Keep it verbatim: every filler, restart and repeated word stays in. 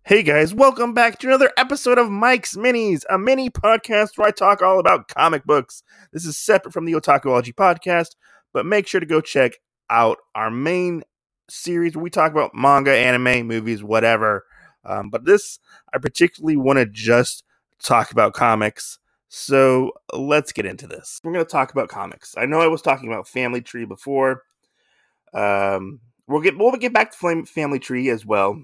Hey guys, welcome back to another episode of Mike's Minis, a mini podcast where I talk all about comic books. This is separate from the Otakuology podcast, but make sure to go check out our main series where we talk about manga, anime, movies, whatever. Um, but this, I particularly want to just talk about comics. So let's get into this. We're going to talk about comics. I know I was talking about Family Tree before. Um, we'll get we'll get back to Family Tree as well.